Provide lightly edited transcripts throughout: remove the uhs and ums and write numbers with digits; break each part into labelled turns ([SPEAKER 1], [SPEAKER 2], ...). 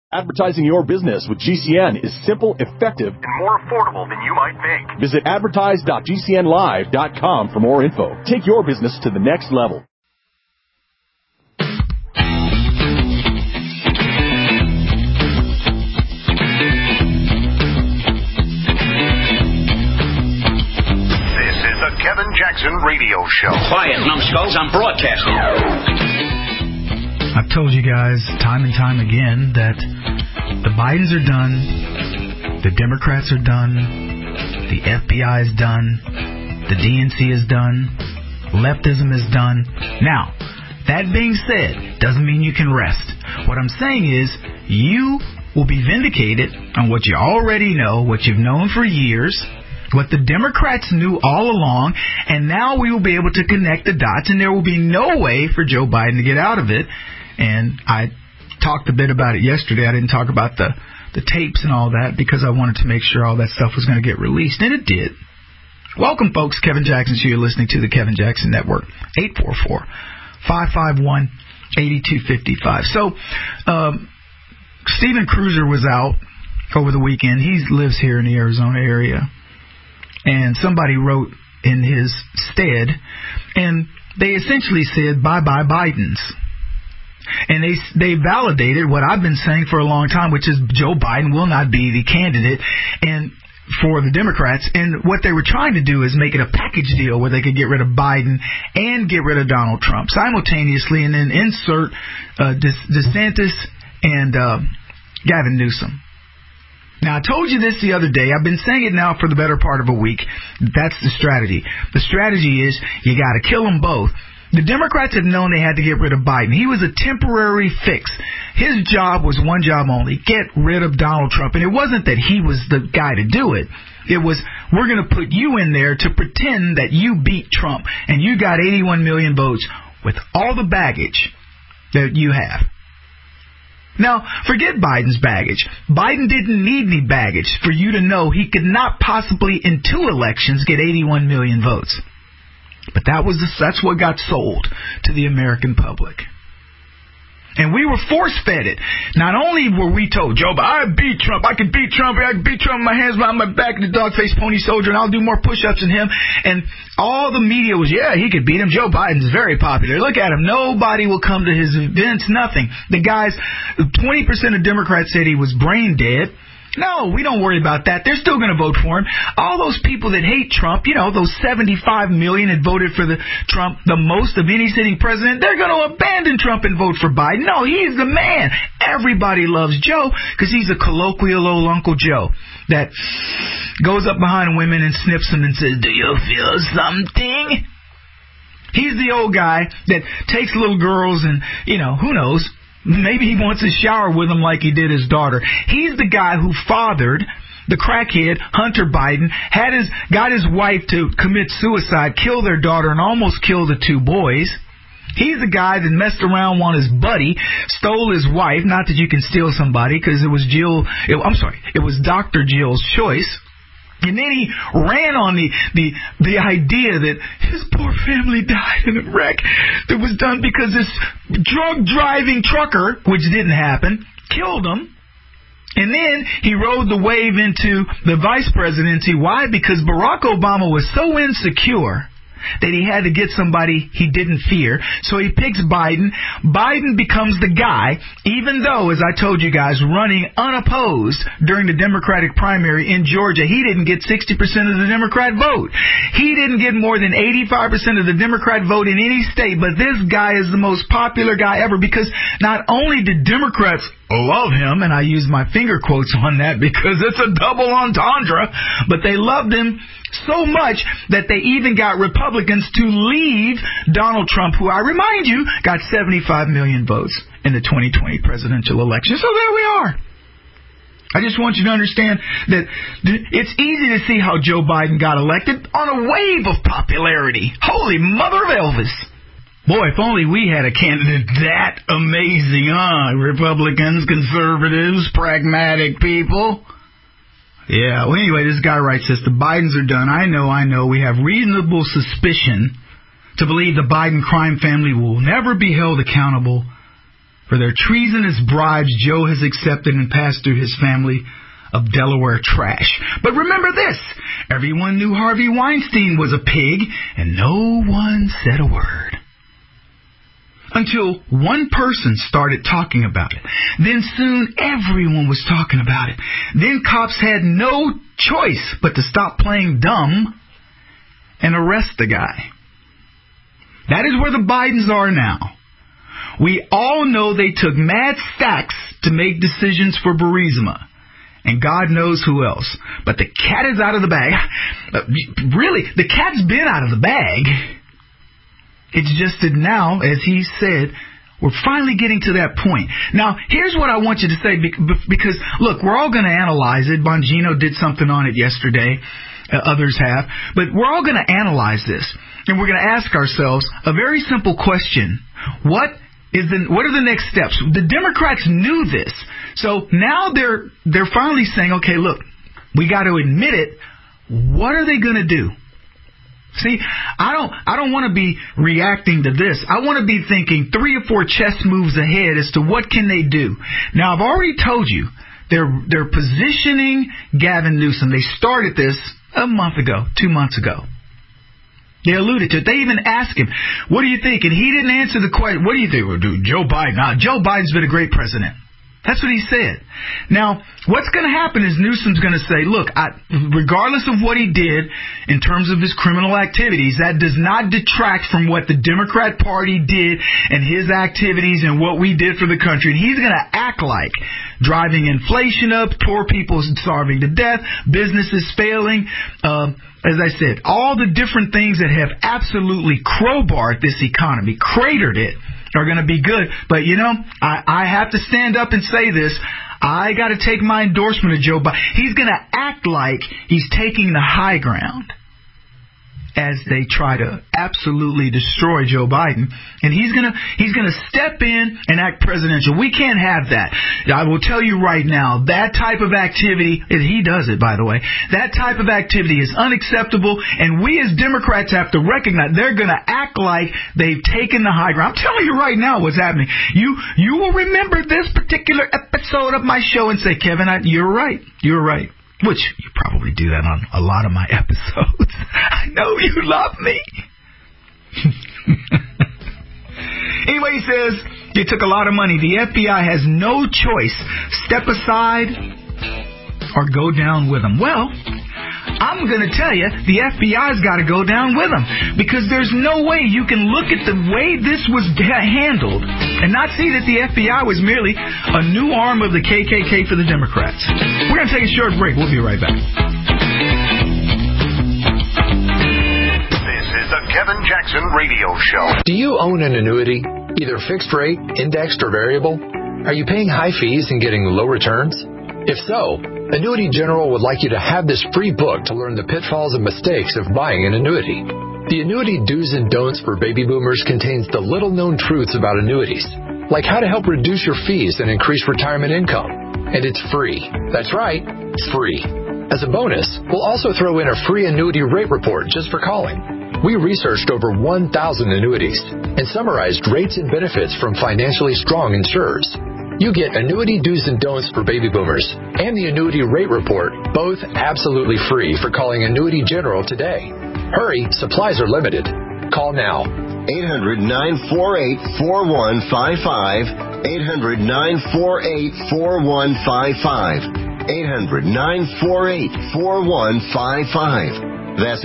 [SPEAKER 1] Advertising your business with GCN is simple, effective,
[SPEAKER 2] and more affordable than you might think.
[SPEAKER 1] Visit advertise.gcnlive.com for more info. Take your business to the next level.
[SPEAKER 2] This is the Kevin Jackson Radio Show.
[SPEAKER 3] Quiet, numbskulls, I'm broadcasting.
[SPEAKER 4] I've told you guys time and time again that the Bidens are done, the Democrats are done, the FBI is done, the DNC is done, leftism is done. Now, that being said, doesn't mean you can rest. What I'm saying is you will be vindicated on what you already know, what you've known for years, what the Democrats knew all along, and now we will be able to connect the dots, and there will be no way for Joe Biden to get out of it. And I talked a bit about it yesterday. I didn't talk about the tapes and all that because I wanted to make sure all that stuff was going to get released, and it did. Welcome, folks. Kevin Jackson Show. You're listening to the Kevin Jackson Network. 844-551-8255. So, Steven Cruiser was out over the weekend. He lives here in the Arizona area. And somebody wrote in his stead, and they essentially said, bye-bye Bidens. And they validated what I've been saying for a long time, which is Joe Biden will not be the candidate and for the Democrats. And what they were trying to do is make it a package deal where they could get rid of Biden and get rid of Donald Trump simultaneously, and then insert DeSantis and Gavin Newsom. Now, I told you this the other day. I've been saying it now for the better part of a week. That's the strategy. The strategy is you got to kill them both. The Democrats had known they had to get rid of Biden. He was a temporary fix. His job was one job only, get rid of Donald Trump. And it wasn't that he was the guy to do it. It was, we're going to put you in there to pretend that you beat Trump and you got 81 million votes with all the baggage that you have. Now, forget Biden's baggage. Biden didn't need any baggage for you to know he could not possibly in 2 elections get 81 million votes. But that's what got sold to the American public. And we were force-fed it. Not only were we told, Joe, I beat Trump. I can beat Trump. I can beat Trump with my hands behind my back, the dog-faced pony soldier, and I'll do more push-ups than him. And all the media was, yeah, he could beat him. Joe Biden's very popular. Look at him. Nobody will come to his events. Nothing. The guys, 20% of Democrats said he was brain dead. No, we don't worry about that. They're still going to vote for him. All those people that hate Trump, those 75 million that voted for Trump the most of any sitting president, they're going to abandon Trump and vote for Biden. No, he's the man. Everybody loves Joe because he's a colloquial old Uncle Joe that goes up behind women and sniffs them and says, do you feel something? He's the old guy that takes little girls and, who knows, maybe he wants to shower with him like he did his daughter. He's the guy who fathered the crackhead Hunter Biden, got his wife to commit suicide, kill their daughter, and almost kill the 2 boys. He's the guy that messed around on his buddy, stole his wife. Not that you can steal somebody, because it was it was Dr. Jill's choice. And then he ran on the idea that his poor family died in a wreck that was done because this drug-driving trucker, which didn't happen, killed him. And then he rode the wave into the vice presidency. Why? Because Barack Obama was so insecure that he had to get somebody he didn't fear. So he picks Biden. Biden becomes the guy, even though, as I told you guys, running unopposed during the Democratic primary in Georgia, he didn't get 60% of the Democrat vote. He didn't get more than 85% of the Democrat vote in any state, but this guy is the most popular guy ever because not only did Democrats love him, and I use my finger quotes on that because it's a double entendre, but they loved him so much that they even got Republicans to leave Donald Trump, who I remind you got 75 million votes in the 2020 presidential election. So there we are. I just want you to understand that it's easy to see how Joe Biden got elected on a wave of popularity. Holy mother of Elvis. Boy, if only we had a candidate that amazing, Republicans, conservatives, pragmatic people. Yeah, well, anyway, this guy writes this. The Bidens are done. I know. We have reasonable suspicion to believe the Biden crime family will never be held accountable for their treasonous bribes Joe has accepted and passed through his family of Delaware trash. But remember this, everyone knew Harvey Weinstein was a pig, and no one said a word. Until one person started talking about it. Then soon everyone was talking about it. Then cops had no choice but to stop playing dumb and arrest the guy. That is where the Bidens are now. We all know they took mad stacks to make decisions for Burisma. And God knows who else. But the cat is out of the bag. Really, the cat's been out of the bag. It's just that now, as he said, we're finally getting to that point. Now, here's what I want you to say, because, look, we're all going to analyze it. Bongino did something on it yesterday. Others have. But we're all going to analyze this. And we're going to ask ourselves a very simple question. What are the next steps? The Democrats knew this. So now they're finally saying, okay, look, we got to admit it. What are they going to do? See, I don't want to be reacting to this. I want to be thinking 3 or 4 chess moves ahead as to what can they do. Now, I've already told you they're positioning Gavin Newsom. They started this a month ago, 2 months ago. They alluded to it. They even asked him, what do you think? And he didn't answer the question. What do you think? Well, Joe Biden. Joe Biden's been a great president. That's what he said. Now, what's going to happen is Newsom's going to say, look, regardless of what he did in terms of his criminal activities, that does not detract from what the Democrat Party did and his activities and what we did for the country. And he's going to act like driving inflation up, poor people starving to death, businesses failing. As I said, all the different things that have absolutely crowbarred this economy, cratered it, are going to be good. But, I have to stand up and say this. I got to take my endorsement of Joe Biden. He's going to act like he's taking the high ground as they try to absolutely destroy Joe Biden. And he's going to step in and act presidential. We can't have that. I will tell you right now, that type of activity, he does it, by the way, that type of activity is unacceptable, and we as Democrats have to recognize they're going to act like they've taken the high ground. I'm telling you right now what's happening. You will remember this particular episode of my show and say, Kevin, you're right. You're right. Which you probably do that on a lot of my episodes. I know you love me. Anyway, he says they took a lot of money. The FBI has no choice. Step aside or go down with them. Well, I'm going to tell you, the FBI's got to go down with them, because there's no way you can look at the way this was handled and not see that the FBI was merely a new arm of the KKK for the Democrats. We're going to take a short break. We'll be right back.
[SPEAKER 2] This is the Kevin Jackson Radio Show.
[SPEAKER 5] Do you own an annuity, either fixed rate, indexed, or variable? Are you paying high fees and getting low returns? If so, Annuity General would like you to have this free book to learn the pitfalls and mistakes of buying an annuity. The Annuity Do's and Don'ts for Baby Boomers contains the little-known truths about annuities, like how to help reduce your fees and increase retirement income. And it's free. That's right, free. As a bonus, we'll also throw in a free annuity rate report just for calling. We researched over 1,000 annuities and summarized rates and benefits from financially strong insurers. You get Annuity Do's and Don'ts for Baby Boomers and the Annuity Rate Report, both absolutely free for calling Annuity General today. Hurry, supplies are limited. Call now.
[SPEAKER 6] 800-948-4155. 800-948-4155. 800-948-4155. That's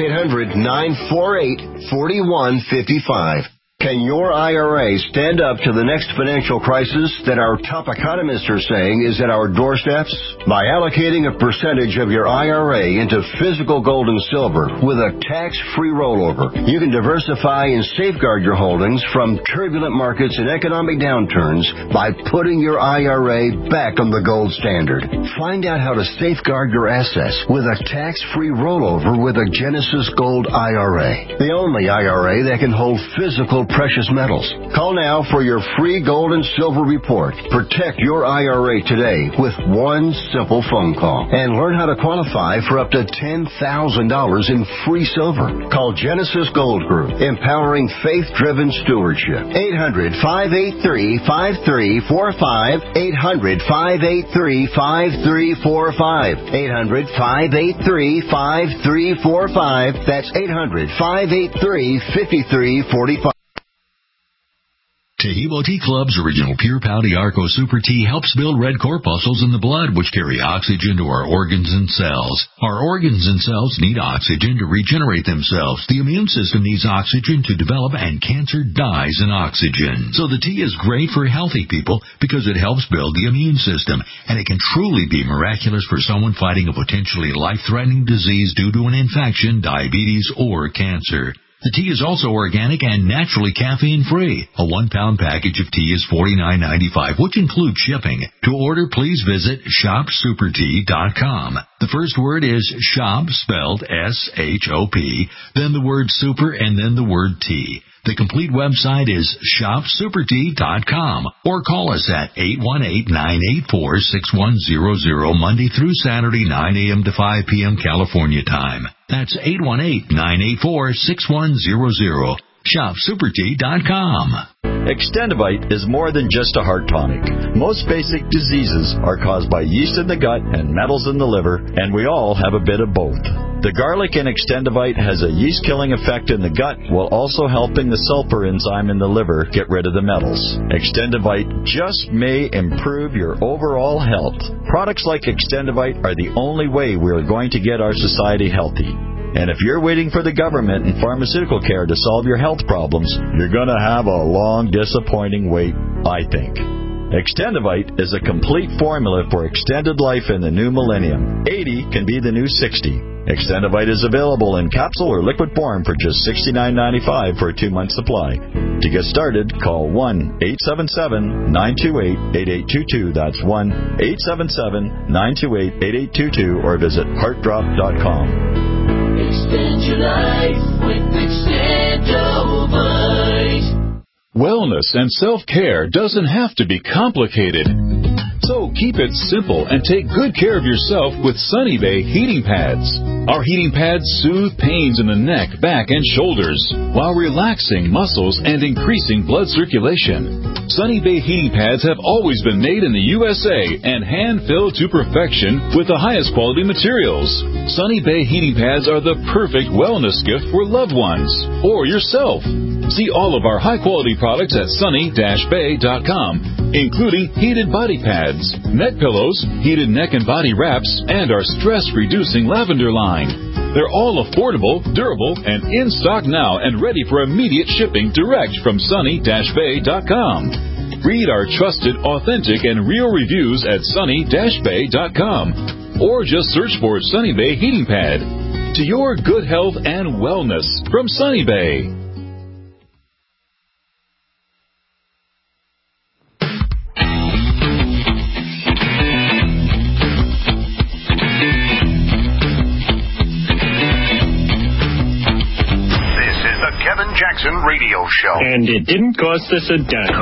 [SPEAKER 6] 800-948-4155. Can your IRA stand up to the next financial crisis that our top economists are saying is at our doorsteps? By allocating a percentage of your IRA into physical gold and silver with a tax-free rollover, you can diversify and safeguard your holdings from turbulent markets and economic downturns by putting your IRA back on the gold standard. Find out how to safeguard your assets with a tax-free rollover with a Genesis Gold IRA, the only IRA that can hold physical precious metals. Call now for your free gold and silver report. Protect your IRA today with one simple phone call and learn how to qualify for up to $10,000 in free silver. Call Genesis Gold Group, empowering faith-driven stewardship. 800-583-5345. 800-583-5345. 800-583-5345. That's 800-583-5345.
[SPEAKER 7] Taheebo Tea Club's original Pure Pouty Arco Super Tea helps build red corpuscles in the blood, which carry oxygen to our organs and cells. Our organs and cells need oxygen to regenerate themselves. The immune system needs oxygen to develop, and cancer dies in oxygen. So the tea is great for healthy people because it helps build the immune system, and it can truly be miraculous for someone fighting a potentially life-threatening disease due to an infection, diabetes, or cancer. The tea is also organic and naturally caffeine-free. A 1-pound package of tea is $49.95, which includes shipping. To order, please visit shopsupertea.com. The first word is shop, spelled S-H-O-P, then the word super, and then the word tea. The complete website is shopsupertea.com, or call us at 818-984-6100 Monday through Saturday, 9 a.m. to 5 p.m. California time. That's 818-984-6100. ShopSuperTea.com.
[SPEAKER 8] Extendivite is more than just a heart tonic. Most basic diseases are caused by yeast in the gut and metals in the liver, and we all have a bit of both. The garlic in Extendivite has a yeast-killing effect in the gut while also helping the sulfur enzyme in the liver get rid of the metals. Extendivite just may improve your overall health. Products like Extendivite are the only way we are going to get our society healthy. And if you're waiting for the government and pharmaceutical care to solve your health problems, you're going to have a long, disappointing wait, I think. Extendivite is a complete formula for extended life in the new millennium. 80 can be the new 60. Extendivite is available in capsule or liquid form for just $69.95 for a 2-month supply. To get started, call 1-877-928-8822. That's 1-877-928-8822, or visit heartdrop.com.
[SPEAKER 9] Extend your life with Extendivite.
[SPEAKER 1] Wellness and self-care doesn't have to be complicated. So keep it simple and take good care of yourself with Sunny Bay heating pads. Our heating pads soothe pains in the neck, back, and shoulders while relaxing muscles and increasing blood circulation. Sunny Bay heating pads have always been made in the USA and hand-filled to perfection with the highest quality materials. Sunny Bay heating pads are the perfect wellness gift for loved ones or yourself. See all of our high-quality products at sunny-bay.com, including heated body pads, neck pillows, heated neck and body wraps, and our stress-reducing lavender line. They're all affordable, durable, and in stock now and ready for immediate shipping direct from sunny-bay.com. Read our trusted, authentic, and real reviews at sunny-bay.com, or just search for Sunny Bay Heating Pad. To your good health and wellness from Sunny Bay.
[SPEAKER 2] Kevin Jackson Radio Show.
[SPEAKER 10] And it didn't cost us a dime.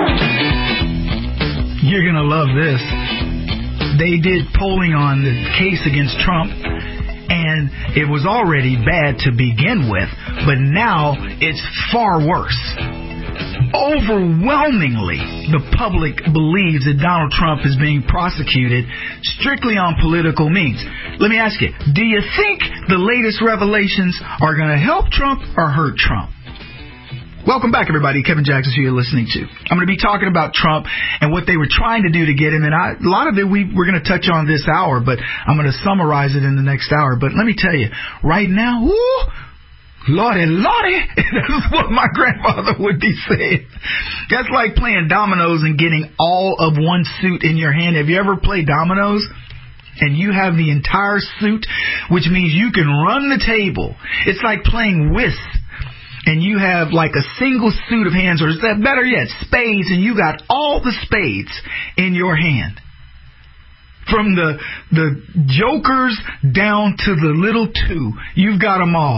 [SPEAKER 4] You're going to love this. They did polling on the case against Trump, and it was already bad to begin with, but now it's far worse. Overwhelmingly, the public believes that Donald Trump is being prosecuted strictly on political means. Let me ask you, do you think the latest revelations are going to help Trump or hurt Trump? Welcome back, everybody. Kevin Jackson, who you're listening to. I'm going to be talking about Trump and what they were trying to do to get him. And a lot of it we're going to touch on this hour, but I'm going to summarize it in the next hour. But let me tell you, right now, whoo, Lordy, Lordy, that's what my grandfather would be saying. That's like playing dominoes and getting all of one suit in your hand. Have you ever played dominoes? And you have the entire suit, which means you can run the table. It's like playing whist, and you have like a single suit of hands, or is that better yet, spades, and you got all the spades in your hand. From the jokers down to the little two, you've got them all.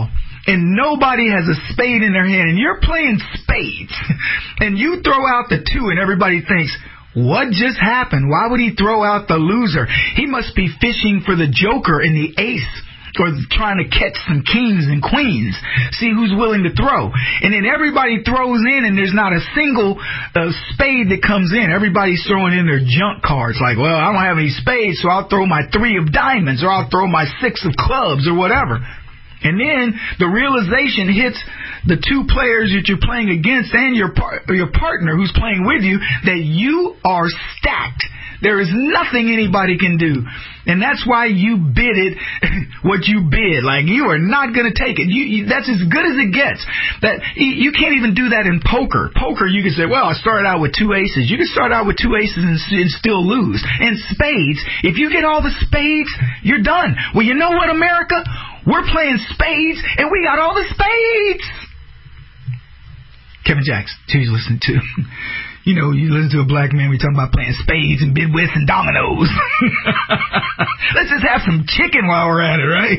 [SPEAKER 4] and nobody has a spade in their hand, and you're playing spades, and you throw out the 2, and everybody thinks, what just happened? Why would he throw out the loser? He must be fishing for the joker and the ace, or trying to catch some kings and queens, see who's willing to throw. And then everybody throws in, and there's not a single spade that comes in. Everybody's throwing in their junk cards, like, well, I don't have any spades, so I'll throw my 3 of diamonds, or I'll throw my 6 of clubs, or whatever. And then the realization hits the 2 players that you're playing against and your partner who's playing with you that you are stacked. There is nothing anybody can do. And that's why you bidded what you bid. Like, you are not going to take it. That's as good as it gets. That you can't even do that in poker. Poker, you can say, well, I started out with 2 aces. You can start out with 2 aces and still lose. And spades, if you get all the spades, you're done. Well, you know what, America? We're playing spades, and we got all the spades. Kevin Jackson, who you listen to. You know, you listen to a black man, we talking about playing spades and bidwits and dominoes. Let's just have some chicken while we're at it, right?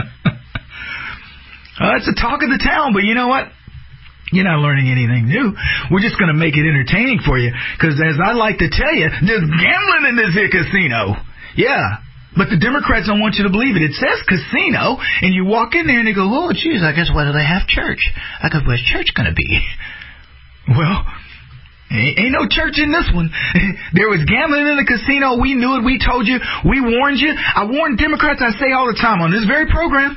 [SPEAKER 4] It's the talk of the town, but you know what? You're not learning anything new. We're just going to make it entertaining for you, because as I like to tell you, there's gambling in this here casino. Yeah. But the Democrats don't want you to believe it. It says casino, and you walk in there and they go, oh, geez, I guess why do they have church? I go, where's church going to be? Well, ain't no church in this one. There was gambling in the casino. We knew it. We told you. We warned you. I warn Democrats, I say all the time on this very program,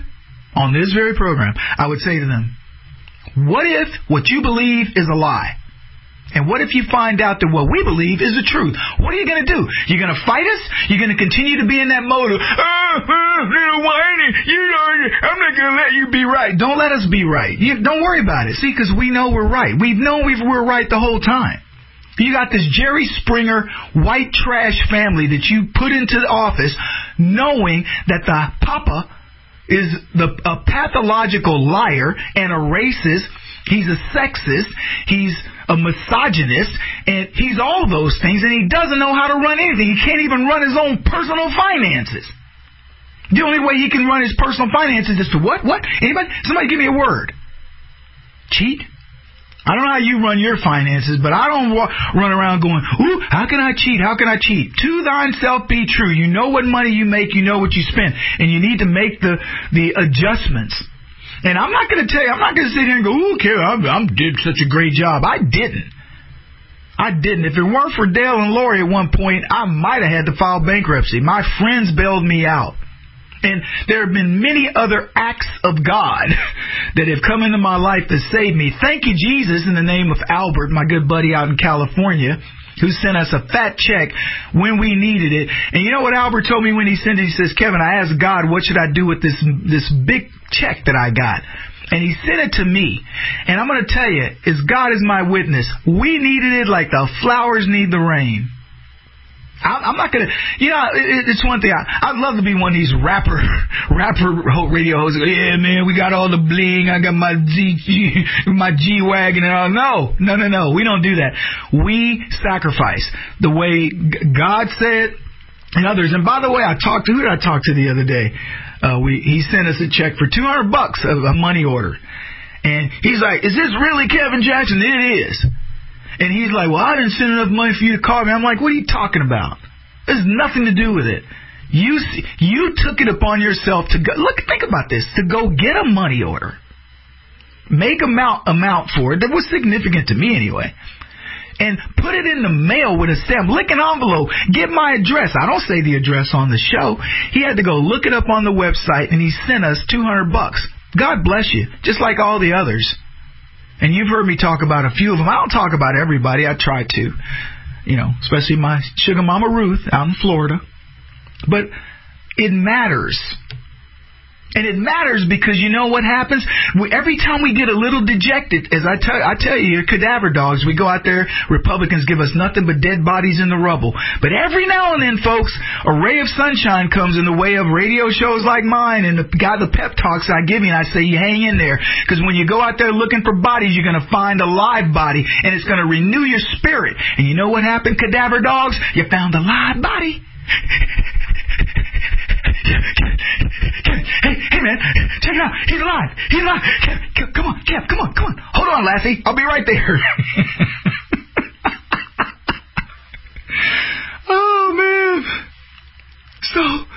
[SPEAKER 4] I would say to them, what if what you believe is a lie? And what if you find out that what we believe is the truth? What are you going to do? You're going to fight us? You're going to continue to be in that mode of, little whiny, I'm not going to let you be right. Don't let us be right. Don't worry about it. See, because we know we're right. We've known we're right the whole time. You got this Jerry Springer white trash family that you put into the office knowing that the papa is a pathological liar and a racist. He's a sexist, he's a misogynist, and he's all those things, and he doesn't know how to run anything. He can't even run his own personal finances. The only way he can run his personal finances is to what? What? Anybody? Somebody give me a word. Cheat? I don't know how you run your finances, but I don't run around going, ooh, how can I cheat? How can I cheat? To thyself be true. You know what money you make, you know what you spend, and you need to make the adjustments. And I'm not going to tell you, I'm not going to sit here and go, ooh, Kevin, I did such a great job. I didn't. If it weren't for Dale and Lori at one point, I might have had to file bankruptcy. My friends bailed me out. And there have been many other acts of God that have come into my life to save me. Thank you, Jesus, in the name of Albert, my good buddy out in California, who sent us a fat check when we needed it. And you know what Albert told me when he sent it? He says, Kevin, I asked God, what should I do with this big check that I got? And he sent it to me. And I'm going to tell you, as God is my witness, we needed it like the flowers need the rain. I'm not going to, it's one thing. I'd love to be one of these rapper radio hosts. Yeah, man, we got all the bling. I got my G-Wagon and all. No. We don't do that. We sacrifice the way God said and others. And by the way, who did I talk to the other day? He sent us a check for $200 of a money order. And he's like, is this really Kevin Jackson? It is. And he's like, well, I didn't send enough money for you to call me. I'm like, what are you talking about? There's nothing to do with it. You took it upon yourself to go. Look, think about this. To go get a money order, make amount for it that was significant to me anyway, and put it in the mail with a stamp. Lick an envelope. Get my address. I don't say the address on the show. He had to go look it up on the website, and he sent us $200. God bless you. Just like all the others. And you've heard me talk about a few of them. I don't talk about everybody. I try to, especially my sugar mama Ruth out in Florida. But it matters. And it matters because you know what happens? Every time we get a little dejected, as I tell you, you're cadaver dogs. We go out there, Republicans give us nothing but dead bodies in the rubble. But every now and then, folks, a ray of sunshine comes in the way of radio shows like mine and the pep talks I give you, and I say you hang in there. Because when you go out there looking for bodies, you're going to find a live body, and it's going to renew your spirit. And you know what happened, cadaver dogs? You found a live body. Hey man, man. Check it out. He's alive. He's alive. Kev, come on, Kev, come on. Hold on, Lassie. I'll be right there. Oh, man. So,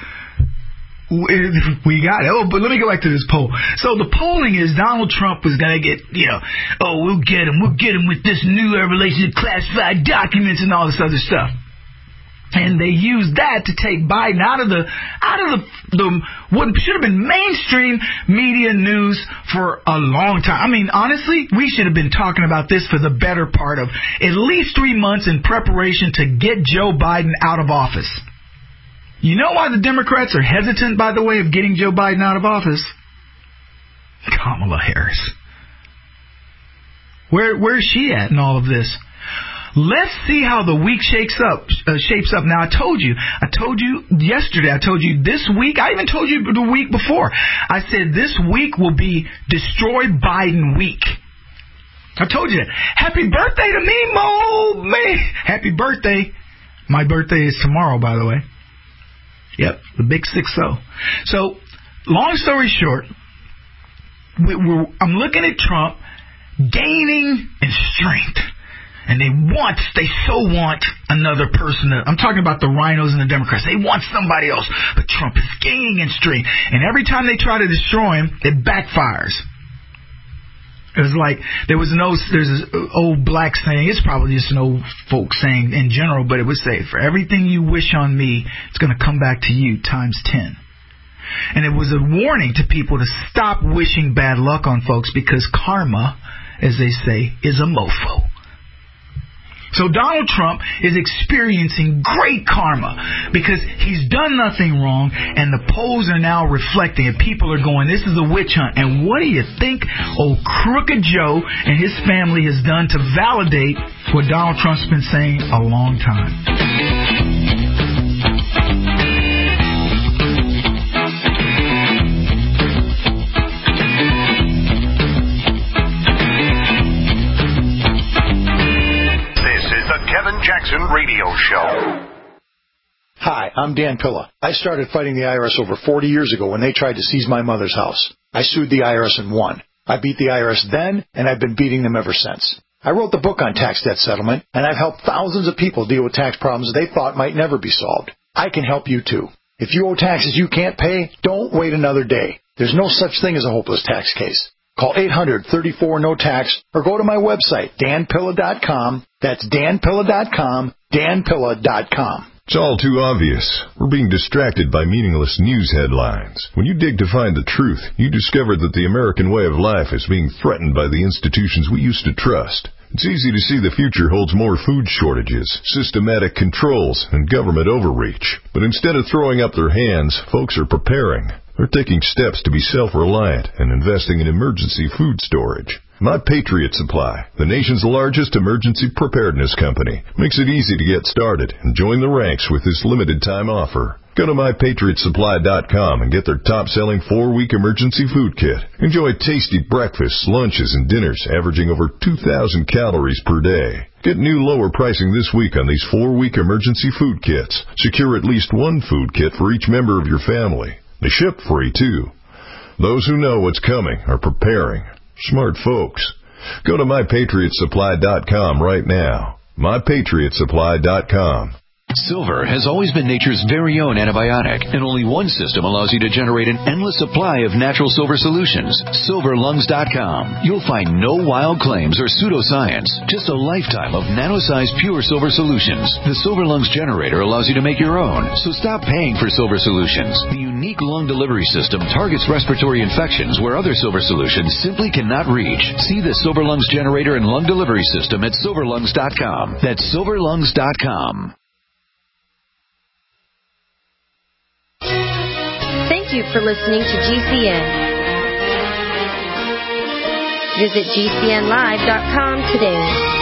[SPEAKER 4] we got it. Oh, but let me go back to this poll. So the polling is Donald Trump was going to get, we'll get him with this new revelation of classified documents and all this other stuff. And they used that to take Biden out of the what should have been mainstream media news for a long time. I mean, honestly, we should have been talking about this for the better part of at least 3 months in preparation to get Joe Biden out of office. You know why the Democrats are hesitant, by the way, of getting Joe Biden out of office? Kamala Harris. Where's she at in all of this? Let's see how the week shapes up. Now, I told you yesterday, I told you this week, I even told you the week before. I said this week will be Destroy Biden week. I told you that. Happy birthday to me, Mo! Man. Happy birthday. My birthday is tomorrow, by the way. Yep, the big 6-0. So, long story short, I'm looking at Trump gaining in strength. And they so want another person. I'm talking about the rhinos and the Democrats. They want somebody else. But Trump is gaining in strength. And every time they try to destroy him, it backfires. It was like, there's an old black saying. It's probably just an old folk saying in general, but it would say, for everything you wish on me, it's going to come back to you times 10. And it was a warning to people to stop wishing bad luck on folks because karma, as they say, is a mofo. So Donald Trump is experiencing great karma because he's done nothing wrong, and the polls are now reflecting it. People are going, this is a witch hunt. And what do you think old Crooked Joe and his family has done to validate what Donald Trump's been saying a long time?
[SPEAKER 2] Kevin Jackson Radio Show.
[SPEAKER 11] Hi, I'm Dan Pilla. I started fighting the IRS over 40 years ago when they tried to seize my mother's house. I sued the IRS and won. I beat the IRS then, and I've been beating them ever since. I wrote the book on tax debt settlement, and I've helped thousands of people deal with tax problems they thought might never be solved. I can help you too. If you owe taxes you can't pay, don't wait another day. There's no such thing as a hopeless tax case. Call 800-34-NO-TAX or go to my website, danpilla.com. That's danpilla.com, danpilla.com.
[SPEAKER 12] It's all too obvious. We're being distracted by meaningless news headlines. When you dig to find the truth, you discover that the American way of life is being threatened by the institutions we used to trust. It's easy to see the future holds more food shortages, systematic controls, and government overreach. But instead of throwing up their hands, folks are preparing. They're taking steps to be self-reliant and investing in emergency food storage. My Patriot Supply, the nation's largest emergency preparedness company, makes it easy to get started and join the ranks with this limited-time offer. Go to MyPatriotSupply.com and get their top-selling 4-week emergency food kit. Enjoy tasty breakfasts, lunches, and dinners averaging over 2,000 calories per day. Get new lower pricing this week on these 4-week emergency food kits. Secure at least one food kit for each member of your family. They ship free, too. Those who know what's coming are preparing. Smart folks. Go to MyPatriotSupply.com right now. MyPatriotSupply.com.
[SPEAKER 13] Silver has always been nature's very own antibiotic, and only one system allows you to generate an endless supply of natural silver solutions. SilverLungs.com. You'll find no wild claims or pseudoscience, just a lifetime of nano-sized pure silver solutions. The Silver Lungs generator allows you to make your own, so stop paying for silver solutions. The unique lung delivery system targets respiratory infections where other silver solutions simply cannot reach. See the Silver Lungs generator and lung delivery system at SilverLungs.com. That's SilverLungs.com.
[SPEAKER 14] Thank you for listening to GCN. Visit GCNlive.com today.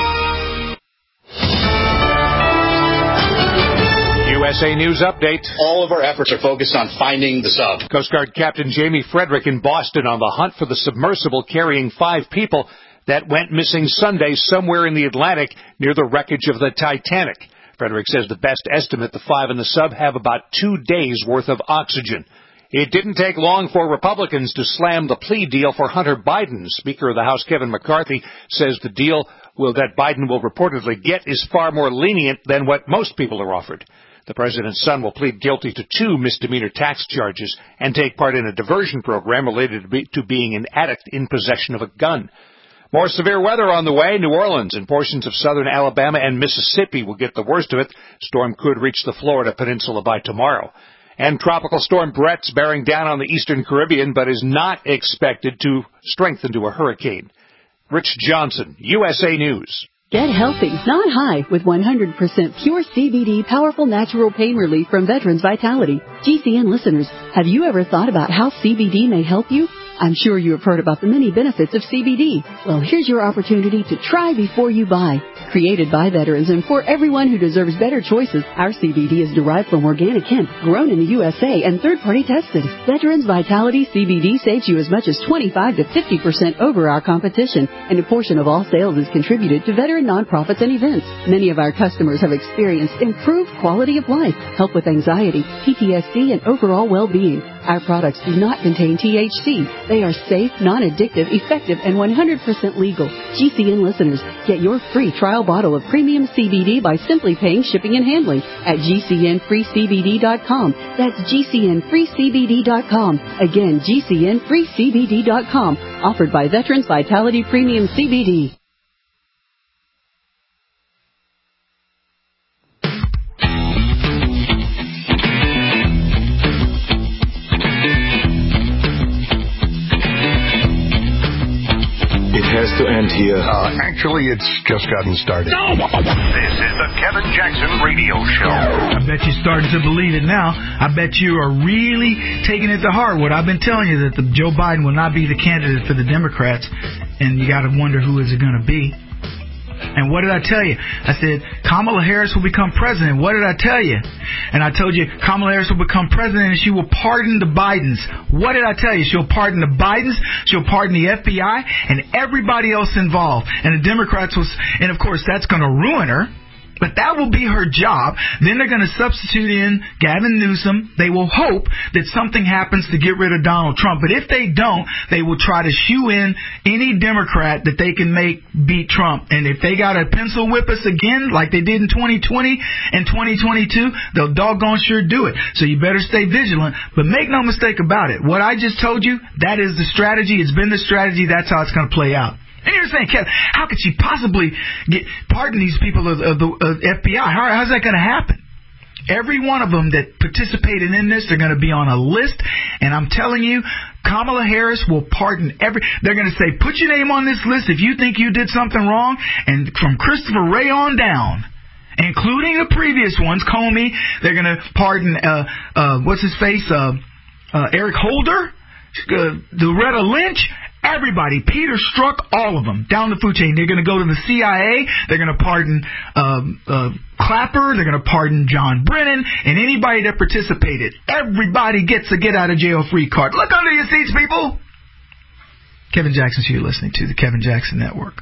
[SPEAKER 15] USA News Update.
[SPEAKER 3] All of our efforts are focused on finding the sub.
[SPEAKER 15] Coast Guard Captain Jamie Frederick in Boston on the hunt for the submersible carrying 5 people that went missing Sunday somewhere in the Atlantic near the wreckage of the Titanic. Frederick says the best estimate, the 5 in the sub have about 2 days' worth of oxygen. It didn't take long for Republicans to slam the plea deal for Hunter Biden. Speaker of the House Kevin McCarthy says the deal that Biden will reportedly get is far more lenient than what most people are offered. The president's son will plead guilty to 2 misdemeanor tax charges and take part in a diversion program related to being an addict in possession of a gun. More severe weather on the way. New Orleans and portions of southern Alabama and Mississippi will get the worst of it. Storm could reach the Florida Peninsula by tomorrow. And Tropical Storm Brett's bearing down on the eastern Caribbean, but is not expected to strengthen to a hurricane. Rich Johnson, USA News.
[SPEAKER 16] Get healthy, not high, with 100% pure CBD powerful natural pain relief from Veterans Vitality. GCN listeners, have you ever thought about how CBD may help you? I'm sure you have heard about the many benefits of CBD. Well, here's your opportunity to try before you buy. Created by veterans and for everyone who deserves better choices, our CBD is derived from organic hemp, grown in the USA and third-party tested. Veterans Vitality CBD saves you as much as 25 to 50% over our competition, and a portion of all sales is contributed to veteran nonprofits and events. Many of our customers have experienced improved quality of life, help with anxiety, PTSD, and overall well-being. Our products do not contain THC. They are safe, non-addictive, effective, and 100% legal. GCN listeners, get your free trial bottle of premium CBD by simply paying shipping and handling at GCNFreeCBD.com. That's GCNFreeCBD.com. Again, GCNFreeCBD.com. Offered by Veterans Vitality Premium CBD.
[SPEAKER 17] Has to end here. Actually, it's just gotten started.
[SPEAKER 2] No! This is the Kevin Jackson Radio Show.
[SPEAKER 4] I bet you're starting to believe it now. I bet you are really taking it to heart. What I've been telling you, that Joe Biden will not be the candidate for the Democrats, and you got to wonder who is it going to be. And what did I tell you? I said Kamala Harris will become president. What did I tell you? And I told you Kamala Harris will become president and she will pardon the Bidens. What did I tell you? She'll pardon the Bidens, she'll pardon the FBI, and everybody else involved. And the Democrats will, and of course that's going to ruin her. But that will be her job. Then they're going to substitute in Gavin Newsom. They will hope that something happens to get rid of Donald Trump. But if they don't, they will try to shoe in any Democrat that they can make beat Trump. And if they got to pencil whip us again, like they did in 2020 and 2022, they'll doggone sure do it. So you better stay vigilant. But make no mistake about it. What I just told you, that is the strategy. It's been the strategy. That's how it's going to play out. And you're saying, Kevin, how could she possibly pardon these people of the FBI? How's that going to happen? Every one of them that participated in this, they're going to be on a list. And I'm telling you, Kamala Harris will pardon they're going to say, put your name on this list if you think you did something wrong. And from Christopher Wray on down, including the previous ones, Comey, they're going to pardon, what's his face, Eric Holder, Loretta Lynch, everybody, Peter Strzok, all of them, down the food chain. They're going to go to the CIA. They're going to pardon Clapper. They're going to pardon John Brennan and anybody that participated. Everybody gets a get-out-of-jail-free card. Look under your seats, people. Kevin Jackson, you're listening to the Kevin Jackson Network.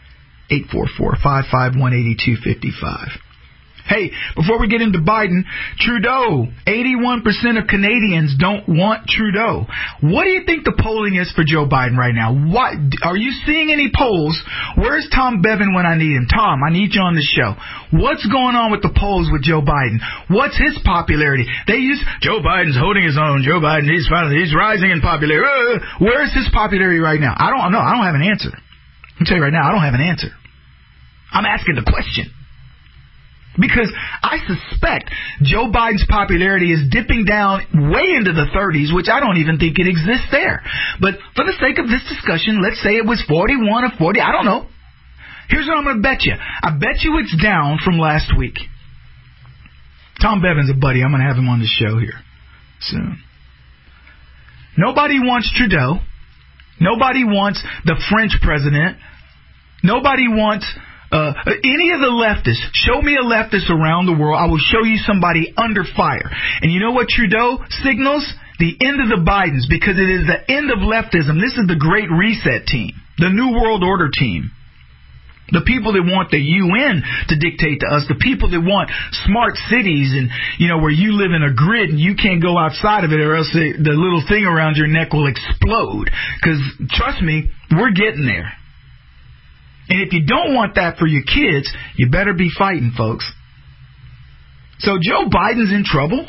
[SPEAKER 4] 844-551-8255. Hey, before we get into Biden, Trudeau, 81% of Canadians don't want Trudeau. What do you think the polling is for Joe Biden right now? What are you seeing any polls? Where's Tom Bevan when I need him? Tom, I need you on the show. What's going on with the polls with Joe Biden? What's his popularity? Joe Biden's holding his own. Joe Biden, he's rising in popularity. Where's his popularity right now? I don't know. I don't have an answer. I'll tell you right now, I don't have an answer. I'm asking the question. Because I suspect Joe Biden's popularity is dipping down way into the 30s, which I don't even think it exists there. But for the sake of this discussion, let's say it was 41 or 40. I don't know. Here's what I'm going to bet you. I bet you it's down from last week. Tom Bevan's a buddy. I'm going to have him on the show here soon. Nobody wants Trudeau. Nobody wants the French president. Nobody wants any of the leftists. Show me a leftist around the world. I will show you somebody under fire. And you know what Trudeau signals? The end of the Bidens, because it is the end of leftism. This is the Great Reset team, the New World Order team. The people that want the UN to dictate to us, the people that want smart cities and, where you live in a grid and you can't go outside of it or else the little thing around your neck will explode. Because, trust me, we're getting there. And if you don't want that for your kids, you better be fighting, folks. So Joe Biden's in trouble.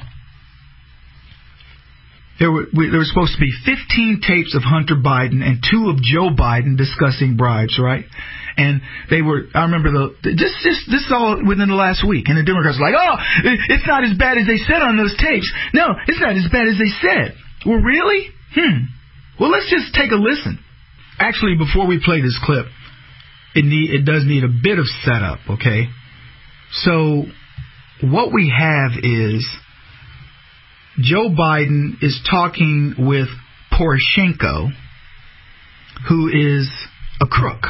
[SPEAKER 4] There were supposed to be 15 tapes of Hunter Biden and 2 of Joe Biden discussing bribes, right? And they were, I remember this is all within the last week. And the Democrats were like, oh, it's not as bad as they said on those tapes. No, it's not as bad as they said. Well, really? Well, let's just take a listen. Actually, before we play this clip, it does need a bit of setup, okay? So what we have is Joe Biden is talking with Poroshenko, who is a crook.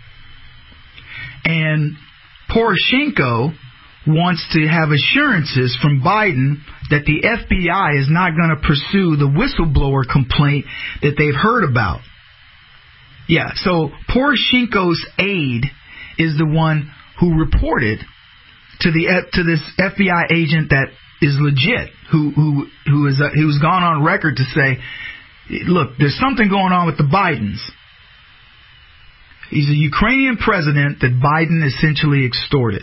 [SPEAKER 4] And Poroshenko wants to have assurances from Biden that the FBI is not going to pursue the whistleblower complaint that they've heard about. Yeah, so Poroshenko's aide is the one who reported to this FBI agent that is legit, who's gone on record to say, look, there's something going on with the Bidens. He's a Ukrainian president that Biden essentially extorted.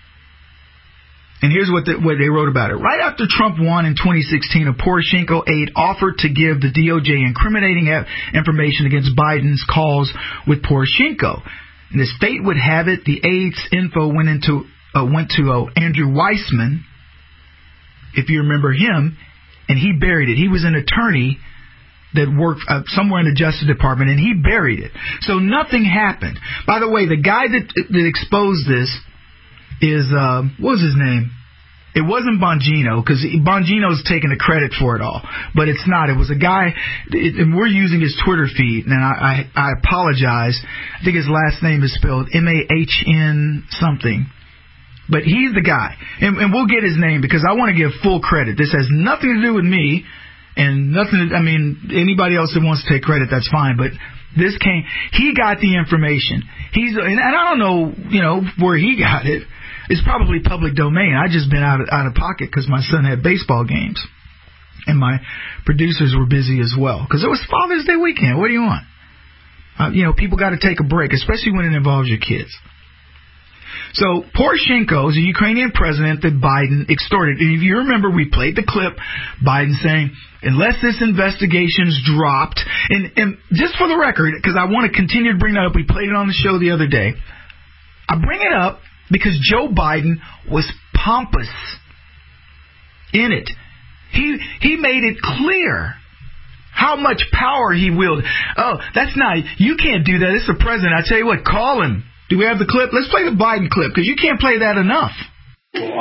[SPEAKER 4] And here's what they wrote about it. Right after Trump won in 2016, a Poroshenko aide offered to give the DOJ incriminating information against Biden's calls with Poroshenko. And as fate would have it, the aide's info went to Andrew Weissman, if you remember him, and he buried it. He was an attorney that worked somewhere in the Justice Department, and he buried it. So nothing happened. By the way, the guy that exposed this is, what was his name? It wasn't Bongino, because Bongino's taking the credit for it all. But it's not. It was a guy, and we're using his Twitter feed, and I apologize. I think his last name is spelled M-A-H-N something. But he's the guy. And we'll get his name, because I want to give full credit. This has nothing to do with me. And anybody else that wants to take credit, that's fine. But he got the information. And I don't know, where he got it. It's probably public domain. I just been out of pocket because my son had baseball games. And my producers were busy as well. Because it was Father's Day weekend. What do you want? People got to take a break, especially when it involves your kids. So Poroshenko is a Ukrainian president that Biden extorted. And if you remember, we played the clip, Biden saying, unless this investigation's dropped, and just for the record, because I want to continue to bring that up, we played it on the show the other day. I bring it up because Joe Biden was pompous in it. He made it clear how much power he wielded. Oh, that's not, you can't do that. It's the president. I tell you what, call him. Do we have the clip? Let's play the Biden clip, because you can't play that enough.
[SPEAKER 18] Well,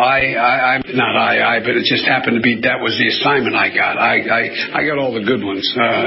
[SPEAKER 18] but it just happened to be that was the assignment I got. I got all the good ones,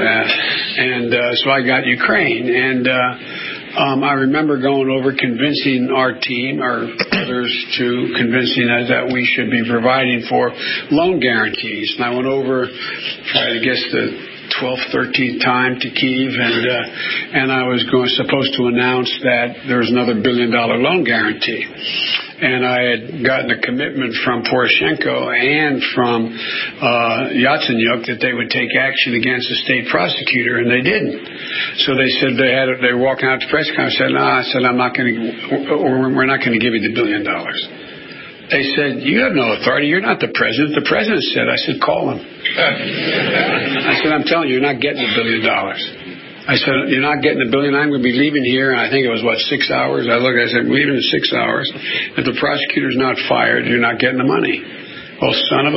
[SPEAKER 18] so I got Ukraine, and I remember going over convincing our team, or others, to convincing us that we should be providing for loan guarantees. And I went over, I guess the 12th, 13th time to Kyiv, and I was supposed to announce that there was another $1 billion loan guarantee. And I had gotten a commitment from Poroshenko and from Yatsenyuk that they would take action against the state prosecutor, and they didn't. So they said they were walking out to the press conference. I said, we're not going to give you the $1 billion. They said, you have no authority. You're not the president. The president said. I said, call him. I said, I'm telling you, you're not getting $1 billion. I said, you're not getting $1 billion. I'm going to be leaving here. And I think it was, 6 hours? I said, leaving in 6 hours. If the prosecutor's not fired, you're not getting the money. Oh, son of a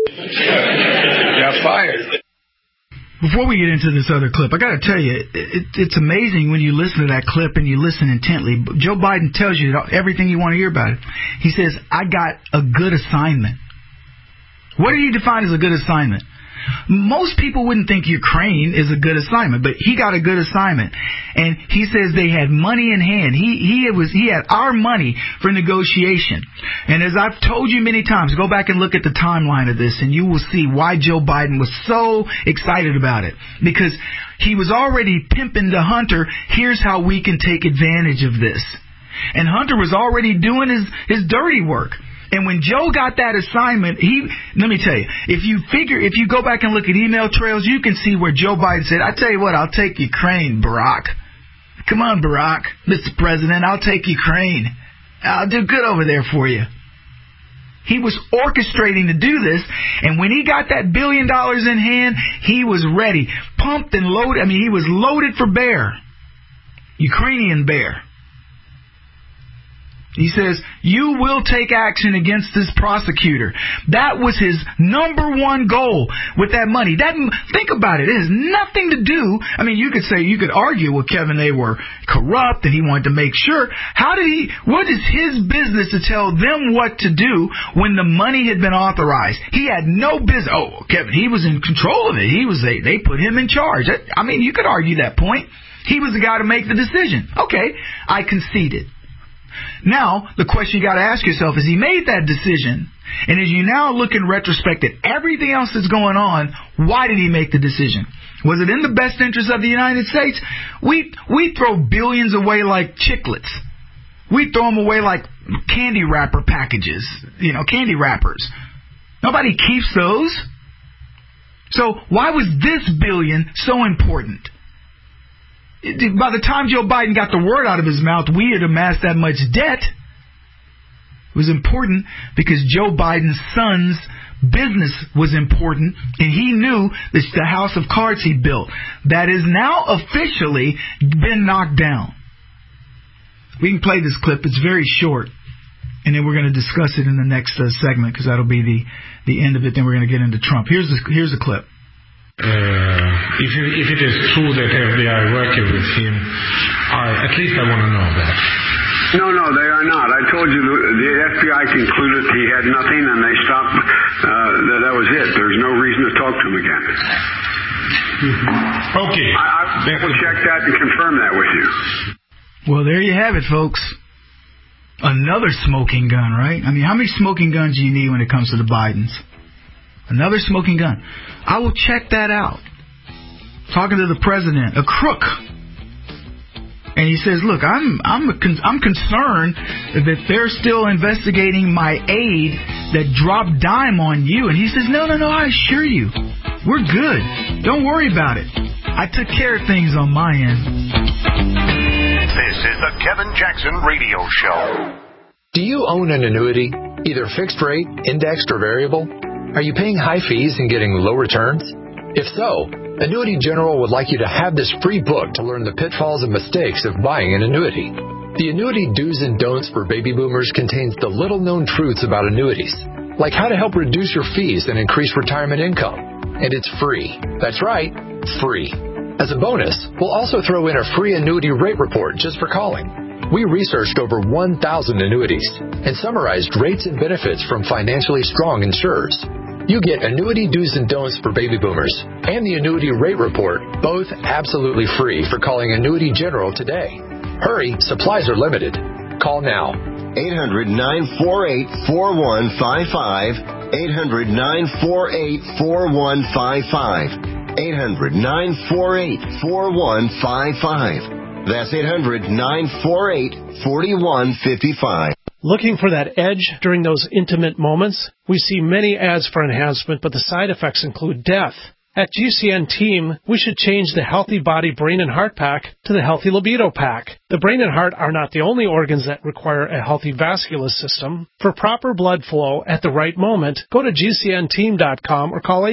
[SPEAKER 18] got fired.
[SPEAKER 4] Before we get into this other clip, I got to tell you, it's amazing when you listen to that clip and you listen intently. Joe Biden tells you everything you want to hear about it. He says, I got a good assignment. What do you define as a good assignment? Most people wouldn't think Ukraine is a good assignment, but he got a good assignment. And he says they had money in hand. He had our money for negotiation. And as I've told you many times, go back and look at the timeline of this, and you will see why Joe Biden was so excited about it. Because he was already pimping to Hunter, here's how we can take advantage of this. And Hunter was already doing his dirty work. And when Joe got that assignment, let me tell you, if you go back and look at email trails, you can see where Joe Biden said, I tell you what, I'll take Ukraine, Barack. Come on, Barack, Mr. President, I'll take Ukraine. I'll do good over there for you. He was orchestrating to do this, and when he got that $1 billion in hand, he was ready. Pumped and loaded. I mean, he was loaded for bear. Ukrainian bear. He says, you will take action against this prosecutor. That was his number one goal with that money. Think about it. It has nothing to do. I mean, you could argue with Kevin they were corrupt and he wanted to make sure. What is his business to tell them what to do when the money had been authorized? He had no business. Oh, Kevin, he was in control of it. They put him in charge. I mean, you could argue that point. He was the guy to make the decision. Okay, I conceded. Now, the question you got to ask yourself is, he made that decision, and as you now look in retrospect at everything else that's going on, why did he make the decision? Was it in the best interest of the United States? We throw billions away like chiclets. We throw them away like candy wrapper packages, candy wrappers. Nobody keeps those. So why was this billion so important? By the time Joe Biden got the word out of his mouth, we had amassed that much debt. It was important because Joe Biden's son's business was important, and he knew that the house of cards he built, that is now officially been knocked down. We can play this clip. It's very short, and then we're going to discuss it in the next segment, because that'll be the end of it. Then we're going to get into Trump. Here's the clip.
[SPEAKER 19] If it is true that FBI working with him, at least I want to know that.
[SPEAKER 18] No, they are not. I told you the FBI concluded he had nothing, and they stopped. That was it. There's no reason to talk to him again.
[SPEAKER 19] Okay.
[SPEAKER 18] I will check that and confirm that with you.
[SPEAKER 4] Well, there you have it, folks. Another smoking gun, right? I mean, how many smoking guns do you need when it comes to the Bidens? Another smoking gun. I will check that out. Talking to the president, a crook. And he says, look, I'm concerned that they're still investigating my aide that dropped dime on you. And he says, no, I assure you, we're good. Don't worry about it. I took care of things on my end.
[SPEAKER 2] This is the Kevin Jackson Radio Show.
[SPEAKER 5] Do you own an annuity, either fixed rate, indexed, or variable? Are you paying high fees and getting low returns? If so, Annuity General would like you to have this free book to learn the pitfalls and mistakes of buying an annuity. The Annuity Do's and Don'ts for Baby Boomers contains the little-known truths about annuities, like how to help reduce your fees and increase retirement income. And it's free. That's right, free. As a bonus, we'll also throw in a free annuity rate report just for calling. We researched over 1,000 annuities and summarized rates and benefits from financially strong insurers. You get Annuity Do's and Don'ts for Baby Boomers and the Annuity Rate Report, both absolutely free, for calling Annuity General today. Hurry, supplies are limited. Call now.
[SPEAKER 6] 800-948-4155. 800-948-4155. 800-948-4155. That's 800-948-4155.
[SPEAKER 20] Looking for that edge during those intimate moments? We see many ads for enhancement, but the side effects include death. At GCN Team, we should change the Healthy Body, Brain, and Heart Pack to the Healthy Libido Pack. The brain and heart are not the only organs that require a healthy vascular system. For proper blood flow at the right moment, go to GCNteam.com or call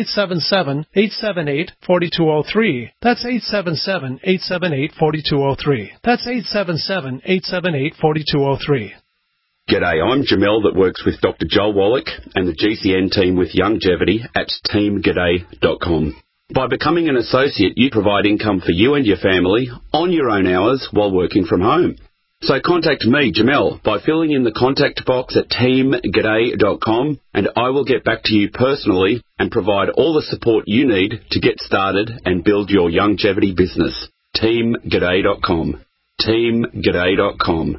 [SPEAKER 20] 877-878-4203. That's 877-878-4203. That's 877-878-4203.
[SPEAKER 21] G'day, I'm Jamel that works with Dr. Joel Wallach and the GCN team with Longevity at teamg'day.com. By becoming an associate, you provide income for you and your family on your own hours while working from home. So contact me, Jamel, by filling in the contact box at teamg'day.com, and I will get back to you personally and provide all the support you need to get started and build your longevity business. teamg'day.com. teamg'day.com.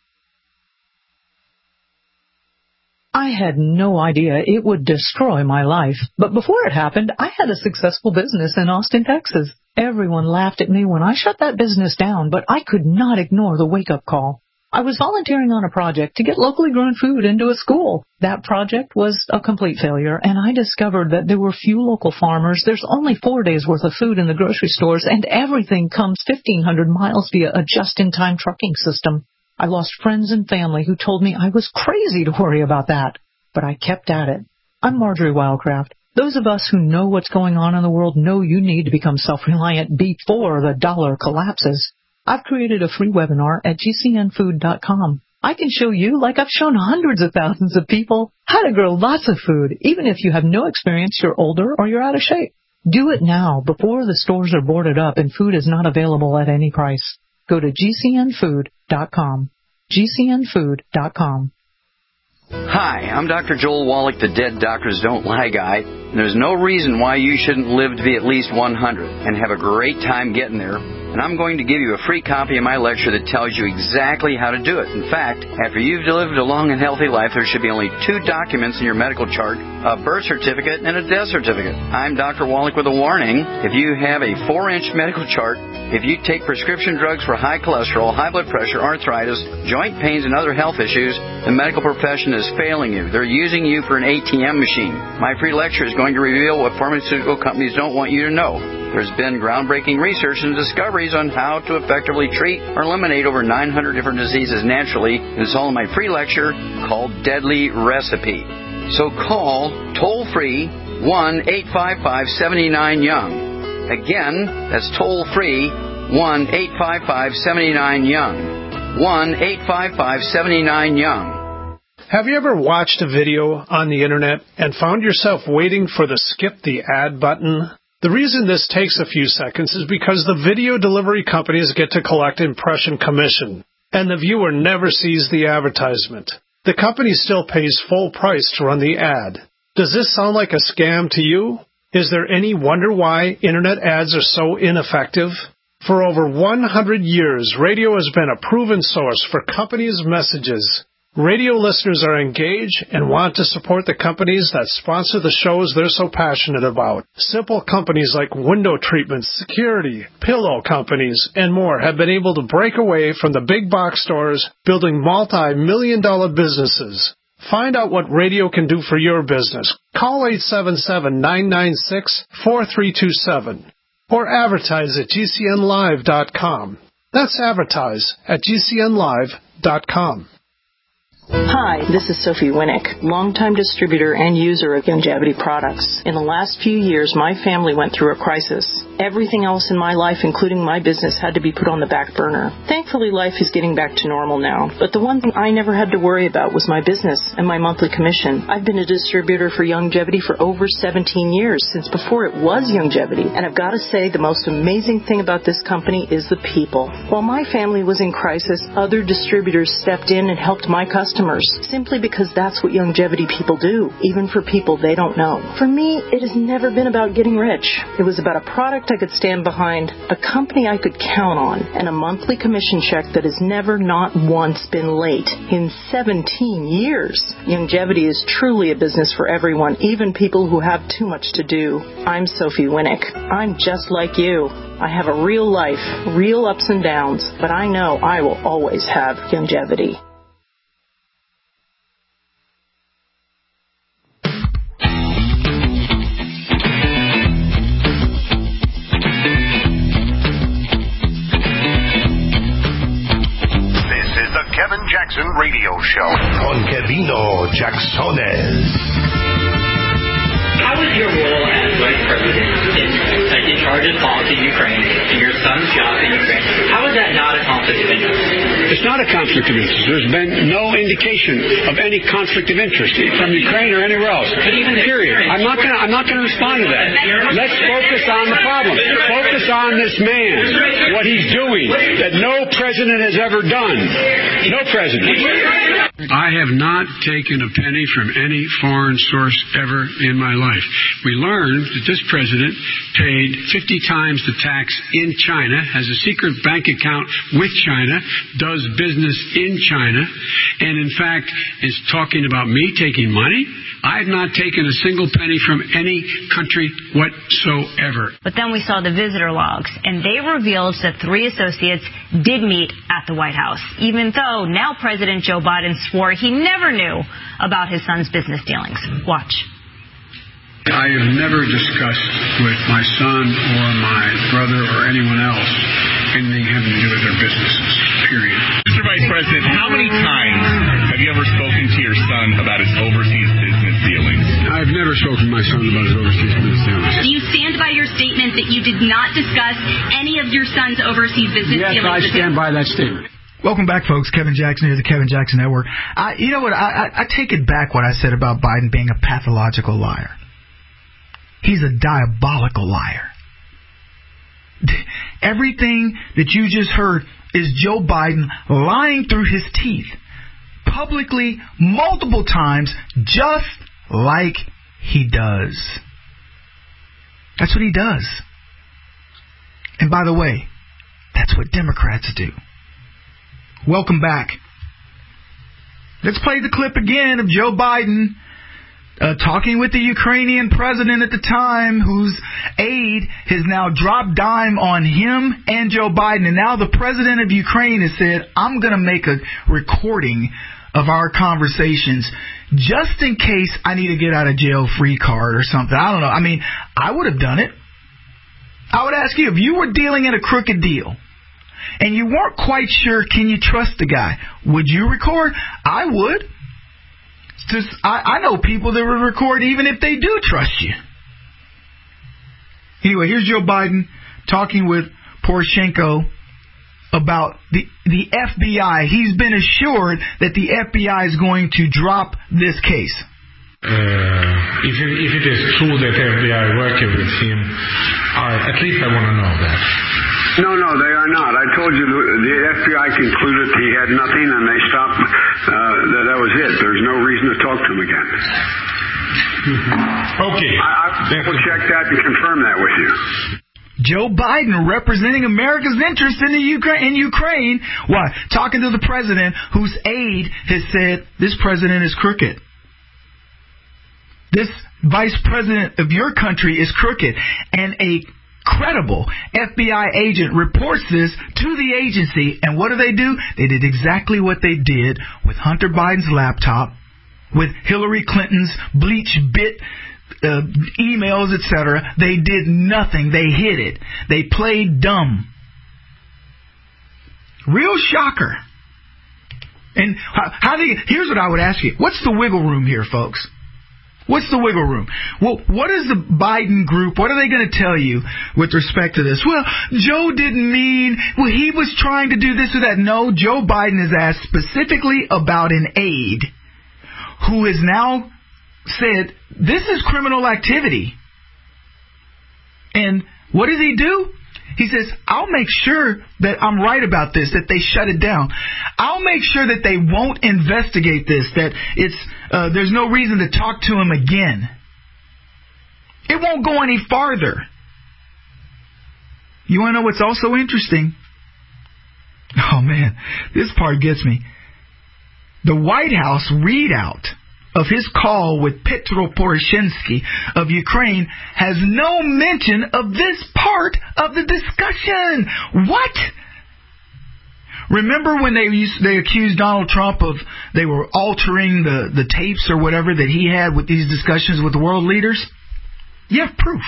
[SPEAKER 22] I had no idea it would destroy my life. But before it happened, I had a successful business in Austin, Texas. Everyone laughed at me when I shut that business down, but I could not ignore the wake-up call. I was volunteering on a project to get locally grown food into a school. That project was a complete failure, and I discovered that there were few local farmers. There's only 4 days' worth of food in the grocery stores, and everything comes 1,500 miles via a just-in-time trucking system. I lost friends and family who told me I was crazy to worry about that, but I kept at it. I'm Marjorie Wildcraft. Those of us who know what's going on in the world know you need to become self-reliant before the dollar collapses. I've created a free webinar at gcnfood.com. I can show you, like I've shown hundreds of thousands of people, how to grow lots of food, even if you have no experience, you're older, or you're out of shape. Do it now, before the stores are boarded up and food is not available at any price. Go to gcnfood.com. gcnfood.com.
[SPEAKER 7] Hi, I'm Dr. Joel Wallach, the Dead Doctors Don't Lie guy. There's no reason why you shouldn't live to be at least 100 and have a great time getting there. And I'm going to give you a free copy of my lecture that tells you exactly how to do it. In fact, after you've lived a long and healthy life, there should be only 2 documents in your medical chart, a birth certificate and a death certificate. I'm Dr. Wallach with a warning. If you have a 4-inch medical chart, if you take prescription drugs for high cholesterol, high blood pressure, arthritis, joint pains, and other health issues, the medical profession is failing you. They're using you for an ATM machine. My free lecture is going to reveal what pharmaceutical companies don't want you to know. There's been groundbreaking research and discoveries on how to effectively treat or eliminate over 900 different diseases naturally. It's all in my free lecture called Deadly Recipe. So call toll-free 1-855-79-YOUNG. Again, that's toll-free 1-855-79-YOUNG. 1-855-79-YOUNG.
[SPEAKER 20] Have you ever watched a video on the internet and found yourself waiting for the skip the ad button? The reason this takes a few seconds is because the video delivery companies get to collect impression commission, and the viewer never sees the advertisement. The company still pays full price to run the ad. Does this sound like a scam to you? Is there any wonder why internet ads are so ineffective? For over 100 years, radio has been a proven source for companies' messages. Radio listeners are engaged and want to support the companies that sponsor the shows they're so passionate about. Simple companies like window treatments, security, pillow companies, and more have been able to break away from the big box stores, building multi-million-dollar businesses. Find out what radio can do for your business. Call 877-996-4327 or advertise at gcnlive.com. That's advertise at gcnlive.com.
[SPEAKER 8] Hi, this is Sophie Winnick, longtime distributor and user of Youngevity products. In the last few years, my family went through a crisis. Everything else in my life, including my business, had to be put on the back burner. Thankfully, life is getting back to normal now. But the one thing I never had to worry about was my business and my monthly commission. I've been a distributor for Youngevity for over 17 years, since before it was Youngevity. And I've got to say, the most amazing thing about this company is the people. While my family was in crisis, other distributors stepped in and helped my customers, simply because that's what Youngevity people do, even for people they don't know. For me, it has never been about getting rich. It was about a product I could stand behind, a company I could count on, and a monthly commission check that has never not once been late in 17 years. Youngevity is truly a business for everyone, even people who have too much to do. I'm Sophie Winnick. I'm just like you. I have a real life, real ups and downs, but I know I will always have Youngevity.
[SPEAKER 2] Kevin Jackson Radio Show.
[SPEAKER 17] Con Kevino Jacksones.
[SPEAKER 23] How is your role as Vice President in charge of policy in Ukraine and your son's job in Ukraine? How is that not a conflict of interest?
[SPEAKER 18] It's not a conflict of interest. There's been no indication of any conflict of interest from Ukraine or anywhere else. Period. I'm not going to respond to that. Let's focus on the problem. Focus on this man, what he's doing, that no president has ever done. No president. I have not taken a penny from any foreign source ever in my life. We learned that this president paid 50 times the tax in China, has a secret bank account with China, does business in China, and in fact is talking about me taking money. I have not taken a single penny from any country whatsoever.
[SPEAKER 1] But then we saw the visitor logs, and they revealed that 3 associates did meet at the White House, even though now President Joe Biden swore he never knew about his son's business dealings. Watch.
[SPEAKER 18] I have never discussed with my son or my brother or anyone else anything having to do with their businesses, period.
[SPEAKER 9] Mr. Vice President, how many times have you ever spoken to your son about his overseas business dealings?
[SPEAKER 18] I've never spoken to my son about his overseas business dealings.
[SPEAKER 10] Do you stand by your statement that you did not discuss any of your son's overseas business dealings?
[SPEAKER 18] Yes, I stand by that statement.
[SPEAKER 4] Welcome back, folks. Kevin Jackson here, the Kevin Jackson Network. You know what? I take it back what I said about Biden being a pathological liar. He's a diabolical liar. Everything that you just heard is Joe Biden lying through his teeth publicly multiple times, just like he does. That's what he does. And by the way, that's what Democrats do. Welcome back. Let's play the clip again of Joe Biden talking with the Ukrainian president at the time, whose aide has now dropped dime on him and Joe Biden. And now the president of Ukraine has said, I'm going to make a recording of our conversations just in case I need to get out of jail free card or something. I don't know. I mean, I would have done it. I would ask you, if you were dealing in a crooked deal and you weren't quite sure, can you trust the guy? Would you record? I would. Just, I know people that would record even if they do trust you. Anyway, here's Joe Biden talking with Poroshenko about the FBI. He's been assured that the FBI is going to drop this case.
[SPEAKER 19] If it is true that FBI working with him, at least I want to know that.
[SPEAKER 18] No, they are not. I told you the FBI concluded he had nothing and they stopped. That was it. There's no reason to talk to him again.
[SPEAKER 19] Okay.
[SPEAKER 18] I will check that and confirm that with you.
[SPEAKER 4] Joe Biden representing America's interest in Ukraine. Why? Talking to the president whose aide has said this president is crooked. This vice president of your country is crooked. And a credible FBI agent reports this to the agency. And what do? They did exactly what they did with Hunter Biden's laptop, with Hillary Clinton's bleach bit emails, etc. They did nothing. They hid it. They played dumb. Real shocker. And here's what I would ask you. What's the wiggle room here, folks? What's the wiggle room? Well, what is the Biden group, what are they going to tell you with respect to this? Well, Joe didn't mean, he was trying to do this or that. No, Joe Biden is asked specifically about an aide who has now said, this is criminal activity. And what does he do? He says, I'll make sure that I'm right about this, that they shut it down. I'll make sure that they won't investigate this, that there's no reason to talk to him again. It won't go any farther. You want to know what's also interesting? Oh, man, this part gets me. The White House readout of his call with Petro Poroshenko of Ukraine has no mention of this part of the discussion. What? Remember when they accused Donald Trump of they were altering the tapes or whatever that he had with these discussions with the world leaders? You have proof.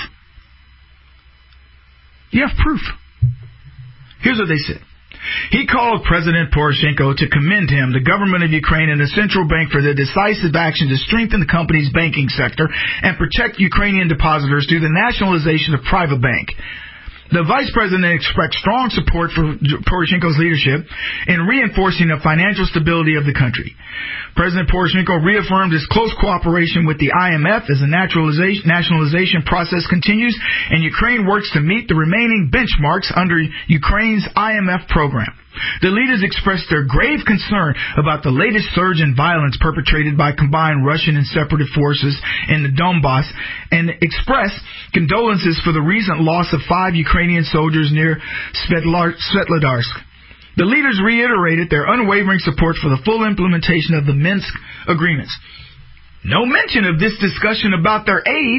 [SPEAKER 4] You have proof. Here's what they said. He called President Poroshenko to commend him, the government of Ukraine, and the central bank for their decisive action to strengthen the country's banking sector and protect Ukrainian depositors through the nationalization of private bank. The vice president expressed strong support for Poroshenko's leadership in reinforcing the financial stability of the country. President Poroshenko reaffirmed his close cooperation with the IMF as the nationalization process continues and Ukraine works to meet the remaining benchmarks under Ukraine's IMF program. The leaders expressed their grave concern about the latest surge in violence perpetrated by combined Russian and separatist forces in the Donbass and expressed condolences for the recent loss of 5 Ukrainian soldiers near Svetlodarsk. The leaders reiterated their unwavering support for the full implementation of the Minsk agreements. No mention of this discussion about their aid.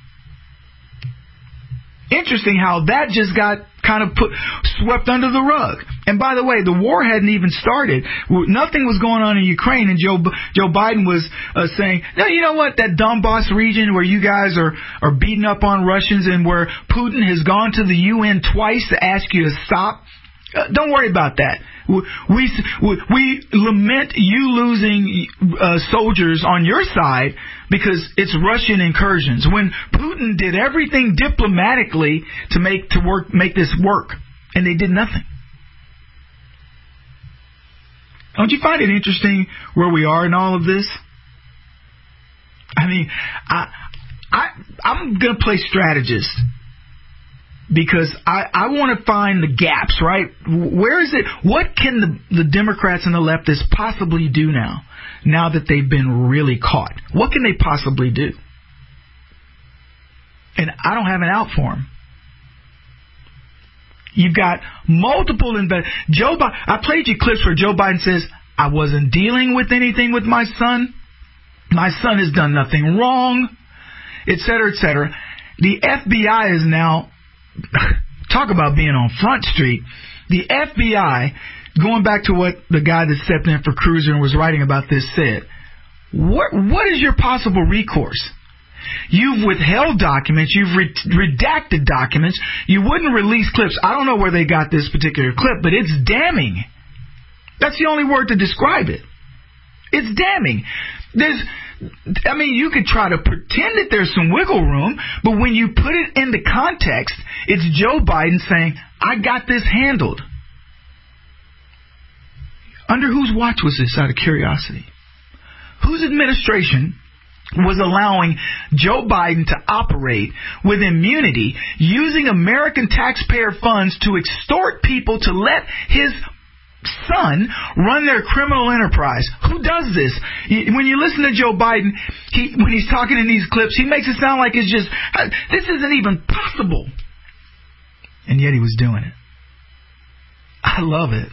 [SPEAKER 4] Interesting how that just got kind of swept under the rug. And by the way, the war hadn't even started. Nothing was going on in Ukraine, and Joe Biden was saying, no, you know what, that Donbass region where you guys are beating up on Russians and where Putin has gone to the UN twice to ask you to stop, don't worry about that. We lament you losing soldiers on your side because it's Russian incursions. When Putin did everything diplomatically to make this work, and they did nothing. Don't you find it interesting where we are in all of this? I mean, I'm going to play strategist. Because I want to find the gaps, right? Where is it? What can the Democrats and the leftists possibly do now that they've been really caught? What can they possibly do? And I don't have an out for them. You've got multiple Joe Biden. I played you clips where Joe Biden says, I wasn't dealing with anything with my son. My son has done nothing wrong, et cetera, et cetera. The FBI is now... Talk about being on Front Street. The FBI, going back to what the guy that stepped in for Cruiser and was writing about this said, what is your possible recourse? You've withheld documents. You've redacted documents. You wouldn't release clips. I don't know where they got this particular clip, but it's damning. That's the only word to describe it. It's damning. You could try to pretend that there's some wiggle room, but when you put it in the context, it's Joe Biden saying, I got this handled. Under whose watch was this, out of curiosity? Whose administration was allowing Joe Biden to operate with immunity, using American taxpayer funds to extort people to let his son run their criminal enterprise? Who does this? When you listen to Joe Biden, when he's talking in these clips, he makes it sound like it's just, this isn't even possible. And yet he was doing it. I love it.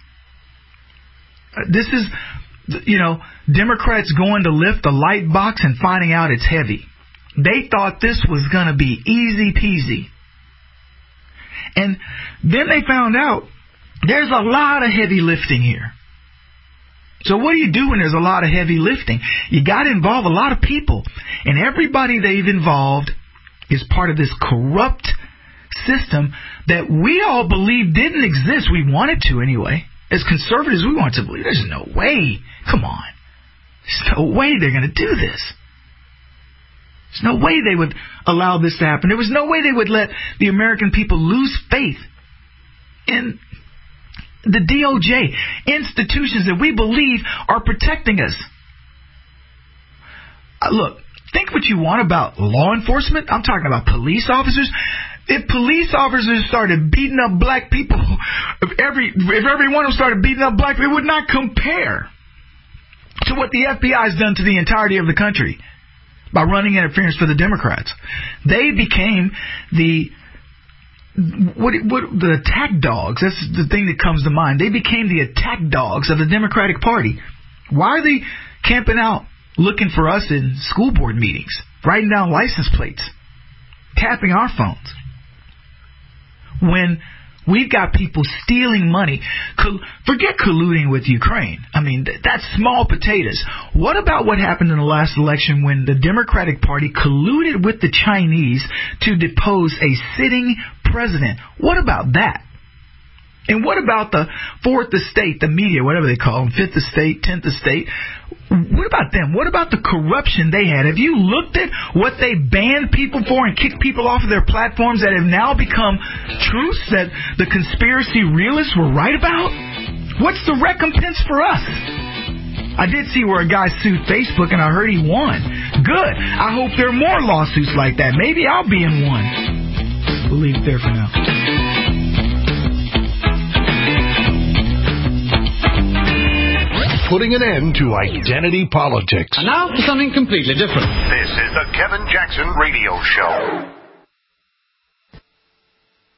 [SPEAKER 4] This is, Democrats going to lift the light box and finding out it's heavy. They thought this was going to be easy peasy. And then they found out there's a lot of heavy lifting here. So what do you do when there's a lot of heavy lifting? You got to involve a lot of people. And everybody they've involved is part of this corrupt system that we all believe didn't exist. We wanted to anyway. As conservatives, we wanted to believe. There's no way. Come on. There's no way they're going to do this. There's no way they would allow this to happen. There was no way they would let the American people lose faith in the DOJ, institutions that we believe are protecting us. Look, think what you want about law enforcement. I'm talking about police officers. If police officers started beating up black people, if every one of them started beating up black people, it would not compare to what the FBI has done to the entirety of the country by running interference for the Democrats. They became the attack dogs. That's the thing that comes to mind. They became the attack dogs of the Democratic Party. Why are they camping out looking for us in school board meetings, writing down license plates, tapping our phones, when we've got people stealing money? Forget colluding with Ukraine. I mean, that's small potatoes. What about what happened in the last election when the Democratic Party colluded with the Chinese to depose a sitting president? What about that? And what about the fourth estate, the media, whatever they call them, fifth estate, 10th estate? What about them? What about the corruption they had? Have you looked at what they banned people for and kicked people off of their platforms that have now become truths that the conspiracy realists were right about? What's the recompense for us? I did see where a guy sued Facebook, and I heard he won. Good. I hope there are more lawsuits like that. Maybe I'll be in one. We'll leave it there for now.
[SPEAKER 17] putting an end to identity politics.
[SPEAKER 3] And now for something completely different.
[SPEAKER 2] This is the Kevin Jackson Radio Show.